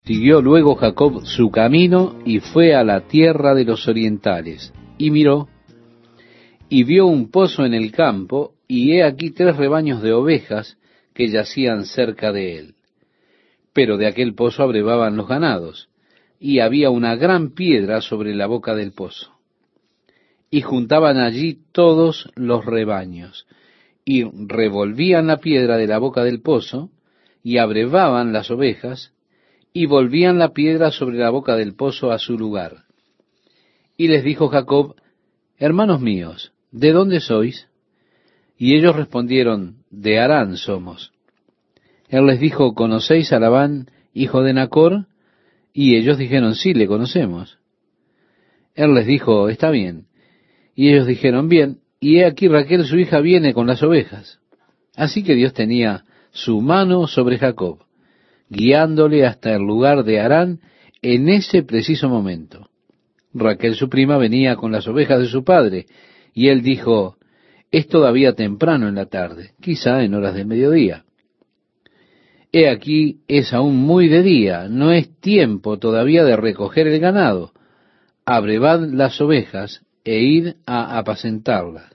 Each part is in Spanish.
Siguió luego Jacob su camino y fue a la tierra de los orientales, y miró, y vio un pozo en el campo, y he aquí 3 rebaños de ovejas que yacían cerca de él. Pero de aquel pozo abrevaban los ganados, y había una gran piedra sobre la boca del pozo. Y juntaban allí todos los rebaños, y revolvían la piedra de la boca del pozo, y abrevaban las ovejas, y volvían la piedra sobre la boca del pozo a su lugar. Y les dijo Jacob: hermanos míos, ¿de dónde sois? Y ellos respondieron: de Harán somos. Él les dijo: ¿conocéis a Labán, hijo de Nachor? Y ellos dijeron: sí, le conocemos. Él les dijo: está bien. Y ellos dijeron: bien, y he aquí Raquel su hija viene con las ovejas. Así que Dios tenía su mano sobre Jacob, guiándole hasta el lugar de Harán en ese preciso momento. Raquel su prima venía con las ovejas de su padre, y él dijo: es todavía temprano en la tarde, quizá en horas del mediodía. He aquí es aún muy de día, no es tiempo todavía de recoger el ganado. Abrevad las ovejas e id a apacentarlas.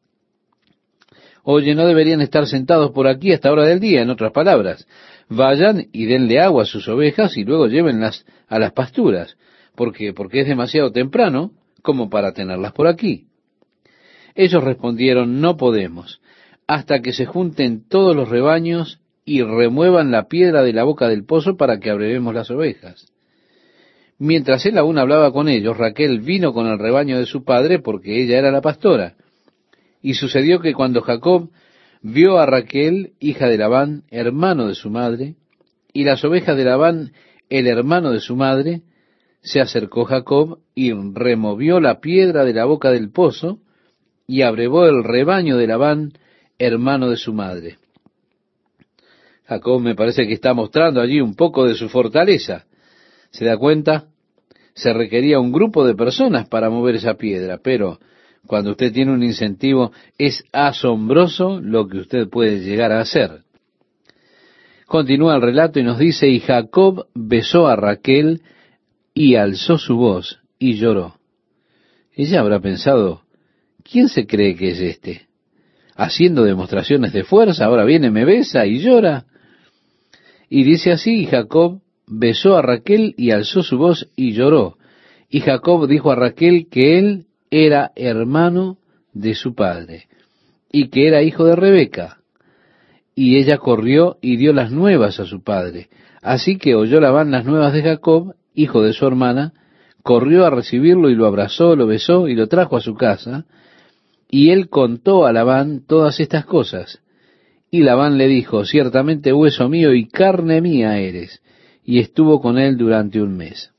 Oye, no deberían estar sentados por aquí a esta hora del día, en otras palabras. Vayan y denle agua a sus ovejas y luego llévenlas a las pasturas, porque es demasiado temprano como para tenerlas por aquí. Ellos respondieron: no podemos, hasta que se junten todos los rebaños y remuevan la piedra de la boca del pozo para que abrevemos las ovejas. Mientras él aún hablaba con ellos, Raquel vino con el rebaño de su padre, porque ella era la pastora. Y sucedió que cuando Jacob vio a Raquel, hija de Labán, hermano de su madre, y las ovejas de Labán, el hermano de su madre, se acercó Jacob y removió la piedra de la boca del pozo y abrevó el rebaño de Labán, hermano de su madre. Jacob me parece que está mostrando allí un poco de su fortaleza. ¿Se da cuenta? Se requería un grupo de personas para mover esa piedra, pero cuando usted tiene un incentivo, es asombroso lo que usted puede llegar a hacer. Continúa el relato y nos dice: y Jacob besó a Raquel y alzó su voz y lloró. Ella habrá pensado: ¿quién se cree que es este? Haciendo demostraciones de fuerza, ahora viene, me besa y llora. Y dice así: y Jacob besó a Raquel y alzó su voz y lloró. Y Jacob dijo a Raquel que él era hermano de su padre, y que era hijo de Rebeca. Y ella corrió y dio las nuevas a su padre. Así que oyó Labán las nuevas de Jacob, hijo de su hermana, corrió a recibirlo y lo abrazó, lo besó y lo trajo a su casa. Y él contó a Labán todas estas cosas. Y Labán le dijo: ciertamente hueso mío y carne mía eres. Y estuvo con él durante 1 mes.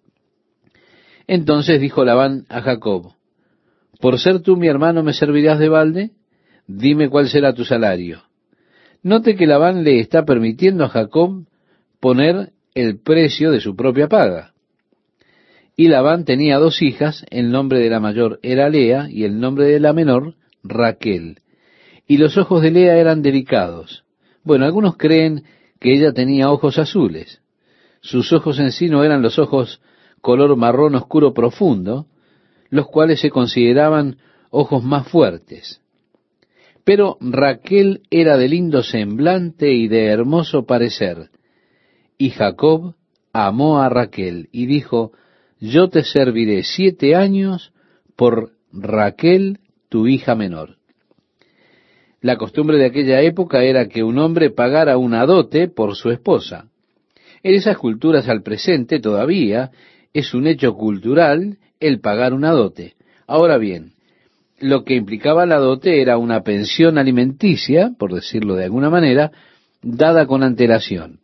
Entonces dijo Labán a Jacob: ¿por ser tú mi hermano me servirás de balde? Dime cuál será tu salario. Note que Labán le está permitiendo a Jacob poner el precio de su propia paga. Y Labán tenía 2 hijas, el nombre de la mayor era Lea y el nombre de la menor Raquel. Y los ojos de Lea eran delicados. Bueno, algunos creen que ella tenía ojos azules. Sus ojos en sí no eran los ojos color marrón oscuro profundo, los cuales se consideraban ojos más fuertes. Pero Raquel era de lindo semblante y de hermoso parecer. Y Jacob amó a Raquel y dijo: yo te serviré 7 años por Raquel, tu hija menor. La costumbre de aquella época era que un hombre pagara una dote por su esposa. En esas culturas al presente todavía es un hecho cultural el pagar una dote. Ahora bien, lo que implicaba la dote era una pensión alimenticia, por decirlo de alguna manera, dada con antelación.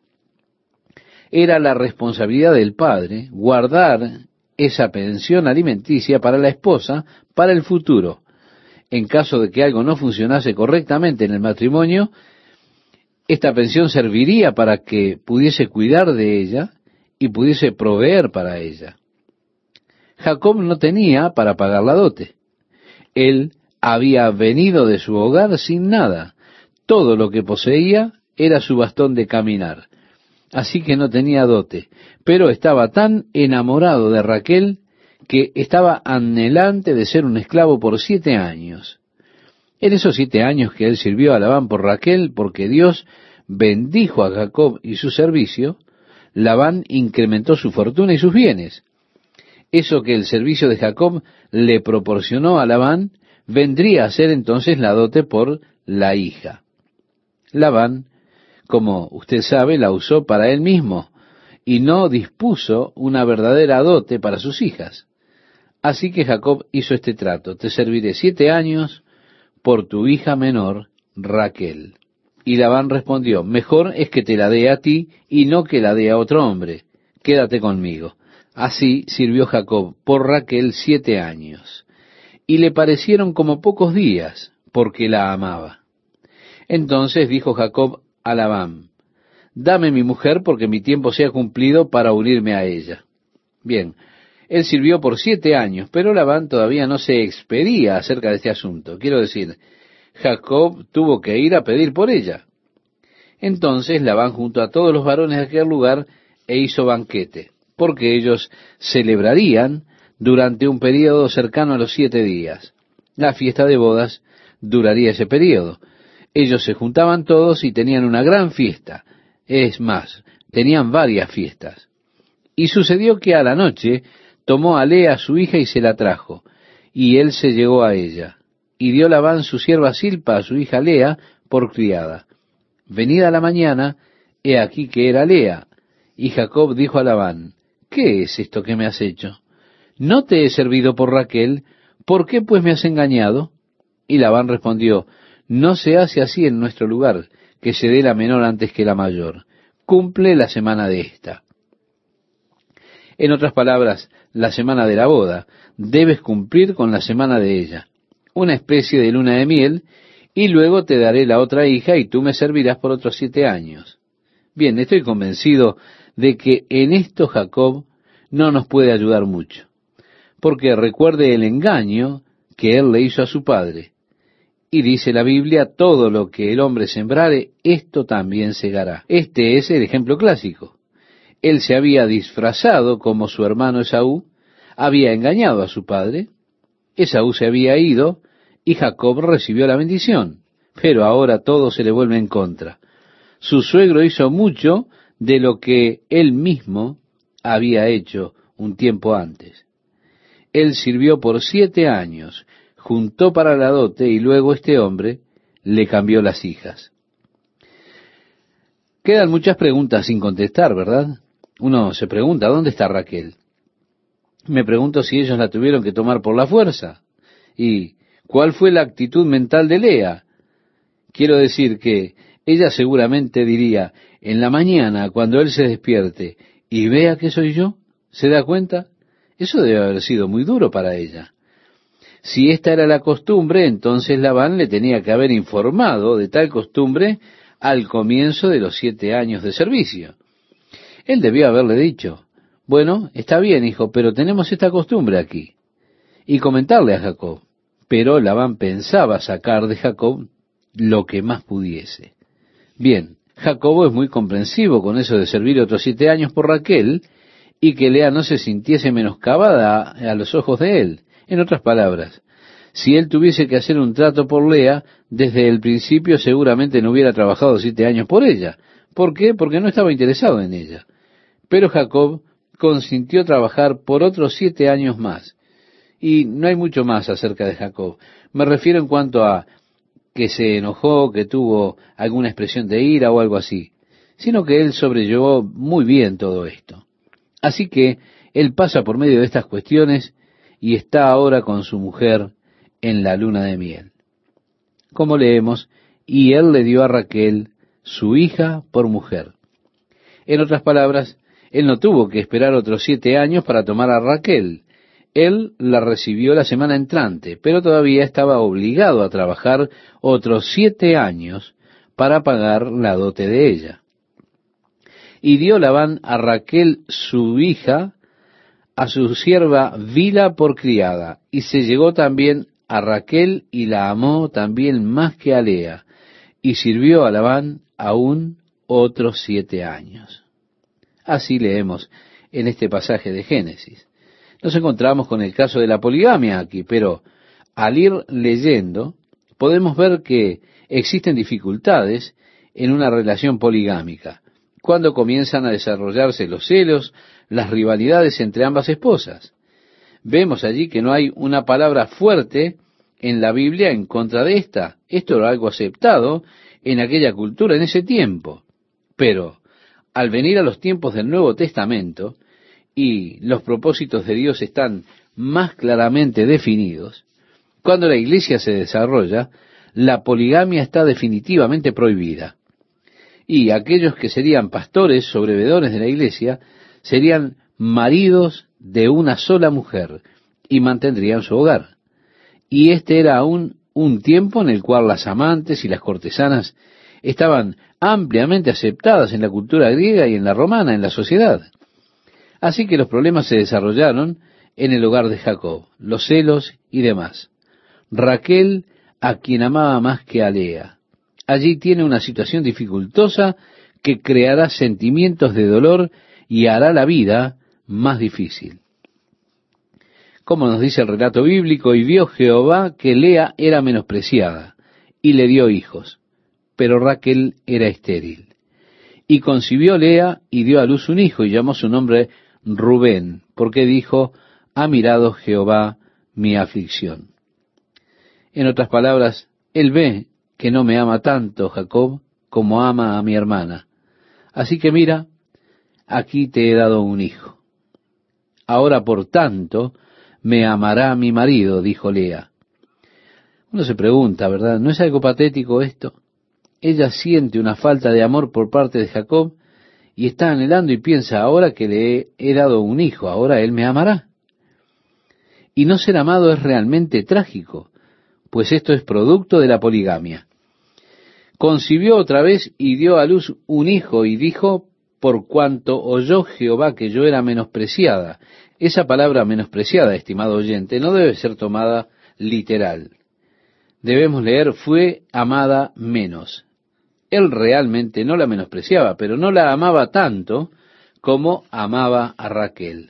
Era la responsabilidad del padre guardar esa pensión alimenticia para la esposa para el futuro. En caso de que algo no funcionase correctamente en el matrimonio, esta pensión serviría para que pudiese cuidar de ella y pudiese proveer para ella. Jacob no tenía para pagar la dote. Él había venido de su hogar sin nada. Todo lo que poseía era su bastón de caminar. así que no tenía dote, pero estaba tan enamorado de Raquel que estaba anhelante de ser un esclavo por 7 años. En esos 7 años que él sirvió a Labán por Raquel, porque Dios bendijo a Jacob y su servicio, Labán incrementó su fortuna y sus bienes. Eso que el servicio de Jacob le proporcionó a Labán vendría a ser entonces la dote por la hija. Labán, como usted sabe, la usó para él mismo y no dispuso una verdadera dote para sus hijas. Así que Jacob hizo este trato: te serviré 7 años por tu hija menor, Raquel. Y Labán respondió: mejor es que te la dé a ti y no que la dé a otro hombre. Quédate conmigo. Así sirvió Jacob por Raquel 7 años, y le parecieron como pocos días, porque la amaba. Entonces dijo Jacob a Labán: dame mi mujer, porque mi tiempo se ha cumplido para unirme a ella. Bien, él sirvió por 7 años, pero Labán todavía no se expedía acerca de este asunto. Quiero decir, Jacob tuvo que ir a pedir por ella. Entonces Labán juntó a todos los varones de aquel lugar e hizo banquete, porque ellos celebrarían durante un período cercano a los 7 días. La fiesta de bodas duraría ese período. Ellos se juntaban todos y tenían una gran fiesta. Es más, tenían varias fiestas. Y sucedió que a la noche tomó a Lea su hija y se la trajo, y él se llegó a ella. Y dio Labán su sierva Silpa a su hija Lea por criada. Venida la mañana, he aquí que era Lea. Y Jacob dijo a Labán: ¿qué es esto que me has hecho? ¿No te he servido por Raquel? ¿Por qué pues me has engañado? Y Labán respondió: no se hace así en nuestro lugar, que se dé la menor antes que la mayor. Cumple la semana de esta. En otras palabras, la semana de la boda, debes cumplir con la semana de ella, una especie de luna de miel, y luego te daré la otra hija y tú me servirás por otros 7 años. Bien, estoy convencido de que en esto Jacob no nos puede ayudar mucho, porque recuerde el engaño que él le hizo a su padre. Y dice la Biblia: todo lo que el hombre sembrare, esto también segará. Este es el ejemplo clásico. Él se había disfrazado como su hermano Esaú, había engañado a su padre, Esaú se había ido y Jacob recibió la bendición, pero ahora todo se le vuelve en contra. Su suegro hizo mucho de lo que él mismo había hecho un tiempo antes. Él sirvió por 7 años, juntó para la dote y luego este hombre le cambió las hijas. Quedan muchas preguntas sin contestar, ¿verdad? Uno se pregunta: ¿dónde está Raquel? Me pregunto si ellos la tuvieron que tomar por la fuerza. ¿Y cuál fue la actitud mental de Lea? Quiero decir que ella seguramente diría: en la mañana, cuando él se despierte y vea que soy yo, ¿se da cuenta? Eso debe haber sido muy duro para ella. Si esta era la costumbre, entonces Labán le tenía que haber informado de tal costumbre al comienzo de los 7 años de servicio. Él debió haberle dicho: bueno, está bien, hijo, pero tenemos esta costumbre aquí. Y comentarle a Jacob. Pero Labán pensaba sacar de Jacob lo que más pudiese. Bien, Jacobo es muy comprensivo con eso de servir otros 7 años por Raquel y que Lea no se sintiese menoscabada a los ojos de él. En otras palabras, si él tuviese que hacer un trato por Lea, desde el principio seguramente no hubiera trabajado 7 años por ella. ¿Por qué? Porque no estaba interesado en ella. Pero Jacob consintió trabajar por otros 7 años más. Y no hay mucho más acerca de Jacob. Me refiero en cuanto a que se enojó, que tuvo alguna expresión de ira o algo así, sino que él sobrellevó muy bien todo esto. Así que él pasa por medio de estas cuestiones y está ahora con su mujer en la luna de miel. Como leemos: y él le dio a Raquel, su hija, por mujer. En otras palabras, él no tuvo que esperar otros 7 años para tomar a Raquel. Él la recibió la semana entrante, pero todavía estaba obligado a trabajar otros 7 años para pagar la dote de ella. Y dio Labán a Raquel su hija, a su sierva Bila por criada, y se llegó también a Raquel y la amó también más que a Lea, y sirvió a Labán aún otros 7 años. Así leemos en este pasaje de Génesis. Nos encontramos con el caso de la poligamia aquí, pero al ir leyendo podemos ver que existen dificultades en una relación poligámica, cuando comienzan a desarrollarse los celos, las rivalidades entre ambas esposas. Vemos allí que no hay una palabra fuerte en la Biblia en contra de esta. Esto era algo aceptado en aquella cultura, en ese tiempo. Pero al venir a los tiempos del Nuevo Testamento, y los propósitos de Dios están más claramente definidos, cuando la iglesia se desarrolla, la poligamia está definitivamente prohibida. Y aquellos que serían pastores, sobrevedores de la iglesia, serían maridos de una sola mujer y mantendrían su hogar. Y este era aún un tiempo en el cual las amantes y las cortesanas estaban ampliamente aceptadas en la cultura griega y en la romana, en la sociedad. Así que los problemas se desarrollaron en el hogar de Jacob, los celos y demás. Raquel, a quien amaba más que a Lea. Allí tiene una situación dificultosa que creará sentimientos de dolor y hará la vida más difícil. Como nos dice el relato bíblico, y vio Jehová que Lea era menospreciada, y le dio hijos, pero Raquel era estéril. Y concibió Lea y dio a luz un hijo, y llamó su nombre Rubén, porque dijo, ha mirado Jehová mi aflicción. En otras palabras, él ve que no me ama tanto Jacob como ama a mi hermana. Así que mira, aquí te he dado un hijo. Ahora por tanto me amará mi marido, dijo Lea. Uno se pregunta, ¿verdad? ¿No es algo patético esto? Ella siente una falta de amor por parte de Jacob y está anhelando y piensa, ahora que le he dado un hijo, ahora él me amará. Y no ser amado es realmente trágico, pues esto es producto de la poligamia. Concibió otra vez y dio a luz un hijo y dijo, por cuanto oyó Jehová que yo era menospreciada. Esa palabra menospreciada, estimado oyente, no debe ser tomada literal. Debemos leer, fue amada menos. Él realmente no la menospreciaba, pero no la amaba tanto como amaba a Raquel.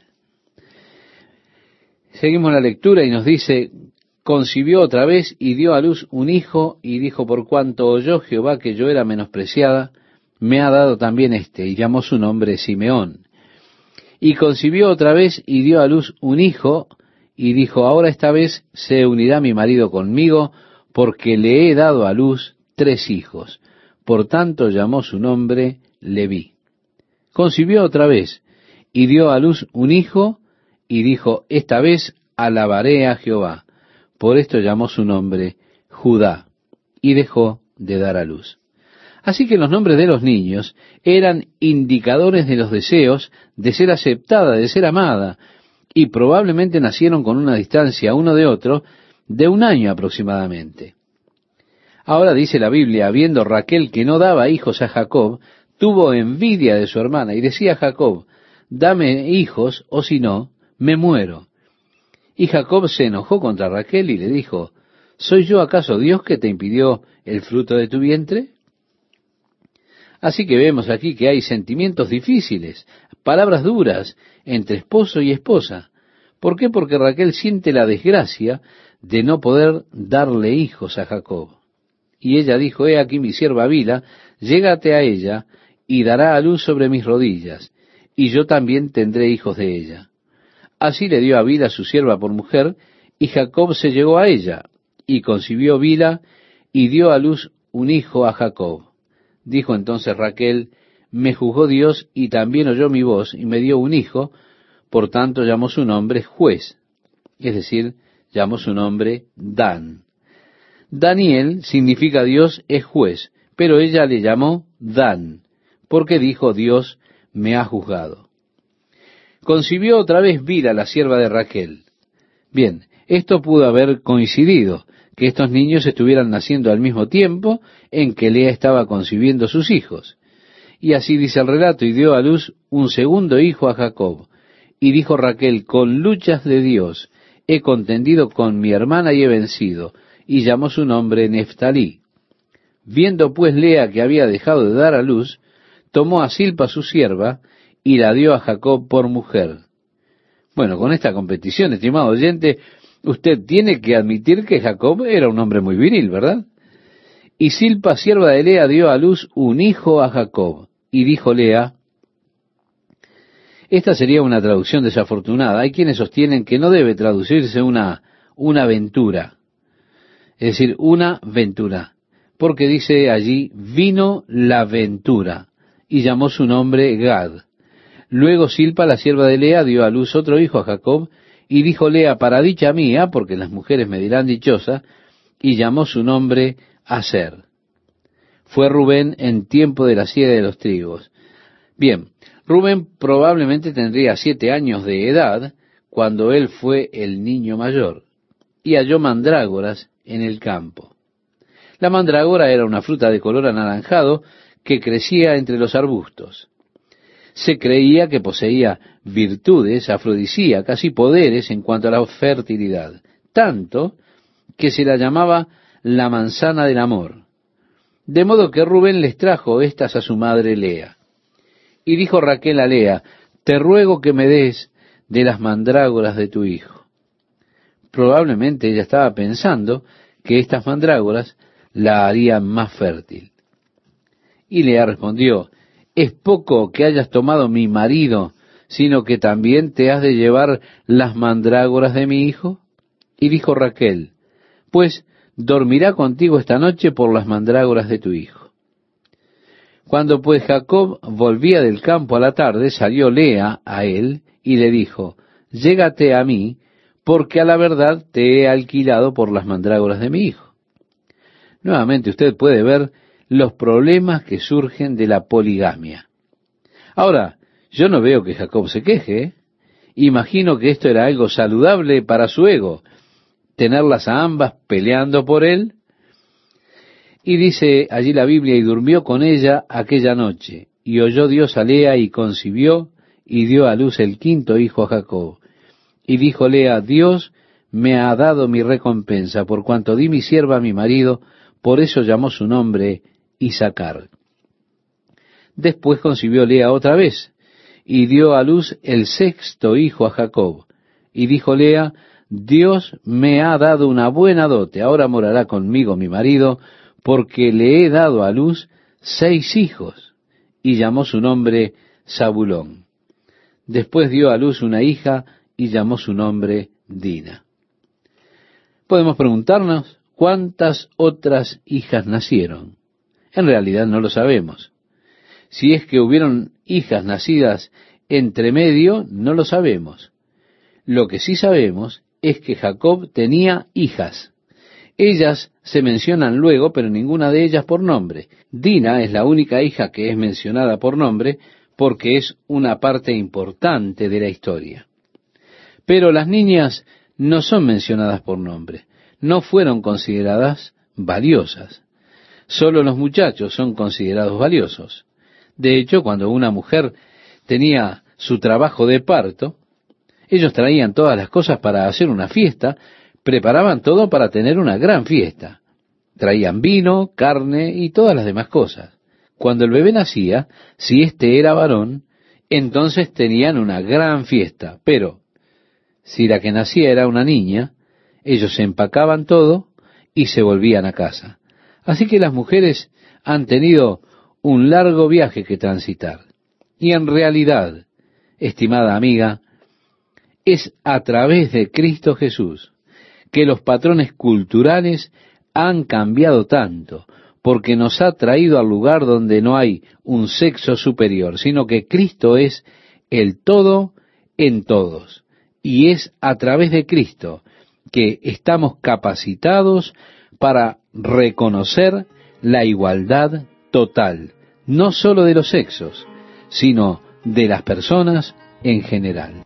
Seguimos la lectura y nos dice, concibió otra vez y dio a luz un hijo y dijo, por cuanto oyó Jehová que yo era menospreciada, me ha dado también y llamó su nombre Simeón. Y concibió otra vez y dio a luz un hijo y dijo, ahora esta vez se unirá mi marido conmigo, porque le he dado a luz 3 hijos. Por tanto llamó su nombre Leví. Concibió otra vez y dio a luz un hijo y dijo, esta vez alabaré a Jehová. Por esto llamó su nombre Judá y dejó de dar a luz. Así que los nombres de los niños eran indicadores de los deseos de ser aceptada, de ser amada, y probablemente nacieron con una distancia uno de otro de 1 año aproximadamente. Ahora dice la Biblia, habiendo Raquel que no daba hijos a Jacob, tuvo envidia de su hermana y decía a Jacob, dame hijos o si no, me muero. Y Jacob se enojó contra Raquel y le dijo, ¿soy yo acaso Dios que te impidió el fruto de tu vientre? Así que vemos aquí que hay sentimientos difíciles, palabras duras entre esposo y esposa. ¿Por qué? Porque Raquel siente la desgracia de no poder darle hijos a Jacob. Y ella dijo, he aquí mi sierva Bila, llégate a ella y dará a luz sobre mis rodillas, y yo también tendré hijos de ella. Así le dio a Bila su sierva por mujer, y Jacob se llegó a ella, y concibió Bila, y dio a luz un hijo a Jacob. Dijo entonces Raquel, me juzgó Dios, y también oyó mi voz, y me dio un hijo, por tanto llamó su nombre Juez, es decir, llamó su nombre Dan. Daniel significa Dios es juez, pero ella le llamó Dan, porque dijo Dios me ha juzgado. Concibió otra vez Bila, la sierva de Raquel. Bien, esto pudo haber coincidido, que estos niños estuvieran naciendo al mismo tiempo en que Lea estaba concibiendo sus hijos. Y así dice el relato, y dio a luz un segundo hijo a Jacob. Y dijo Raquel, con luchas de Dios he contendido con mi hermana y he vencido, y llamó su nombre Neftalí. Viendo pues Lea que había dejado de dar a luz, tomó a Silpa su sierva, y la dio a Jacob por mujer. Bueno, con esta competición, estimado oyente, usted tiene que admitir que Jacob era un hombre muy viril, ¿verdad? Y Silpa, sierva de Lea, dio a luz un hijo a Jacob. Y dijo Lea, esta sería una traducción desafortunada. Hay quienes sostienen que no debe traducirse una aventura, es decir, una ventura, porque dice allí, vino la ventura, y llamó su nombre Gad. Luego Silpa, la sierva de Lea, dio a luz otro hijo a Jacob, y dijo Lea, para dicha mía, porque las mujeres me dirán dichosa, y llamó su nombre Aser. Fue Rubén en tiempo de la siega de los trigos. Bien, Rubén probablemente tendría 7 años de edad cuando él fue el niño mayor, y halló mandrágoras en el campo. La mandrágora era una fruta de color anaranjado que crecía entre los arbustos. Se creía que poseía virtudes afrodisíacas y poderes en cuanto a la fertilidad, tanto que se la llamaba la manzana del amor. De modo que Rubén les trajo estas a su madre Lea. Y dijo Raquel a Lea, te ruego que me des de las mandrágoras de tu hijo. Probablemente ella estaba pensando que estas mandrágoras la harían más fértil. Y Lea respondió, es poco que hayas tomado mi marido, sino que también te has de llevar las mandrágoras de mi hijo. Y dijo Raquel, pues dormirá contigo esta noche por las mandrágoras de tu hijo. Cuando pues Jacob volvía del campo a la tarde, salió Lea a él y le dijo, llégate a mí, porque a la verdad te he alquilado por las mandrágoras de mi hijo. Nuevamente usted puede ver los problemas que surgen de la poligamia. Ahora, yo no veo que Jacob se queje, ¿eh? Imagino que esto era algo saludable para su ego, tenerlas a ambas peleando por él. Y dice allí la Biblia, y durmió con ella aquella noche, y oyó Dios a Lea, y concibió, y dio a luz el 5.º hijo a Jacob. Y dijo Lea, Dios me ha dado mi recompensa, por cuanto di mi sierva a mi marido, por eso llamó su nombre Isacar. Después concibió Lea otra vez, y dio a luz el 6.º hijo a Jacob. Y dijo Lea, Dios me ha dado una buena dote, ahora morará conmigo mi marido, porque le he dado a luz 6 hijos. Y llamó su nombre Zabulón. Después dio a luz una hija, y llamó su nombre Dina. Podemos preguntarnos, ¿cuántas otras hijas nacieron? En realidad no lo sabemos. Si es que hubieron hijas nacidas entre medio, no lo sabemos. Lo que sí sabemos es que Jacob tenía hijas. Ellas se mencionan luego, pero ninguna de ellas por nombre. Dina es la única hija que es mencionada por nombre, porque es una parte importante de la historia. Pero las niñas no son mencionadas por nombre. No fueron consideradas valiosas. Solo los muchachos son considerados valiosos. De hecho, cuando una mujer tenía su trabajo de parto, ellos traían todas las cosas para hacer una fiesta, preparaban todo para tener una gran fiesta. Traían vino, carne y todas las demás cosas. Cuando el bebé nacía, si éste era varón, entonces tenían una gran fiesta. Pero si la que nacía era una niña, ellos empacaban todo y se volvían a casa. Así que las mujeres han tenido un largo viaje que transitar. Y en realidad, estimada amiga, es a través de Cristo Jesús que los patrones culturales han cambiado tanto, porque nos ha traído al lugar donde no hay un sexo superior, sino que Cristo es el todo en todos. Y es a través de Cristo que estamos capacitados para reconocer la igualdad total, no solo de los sexos, sino de las personas en general.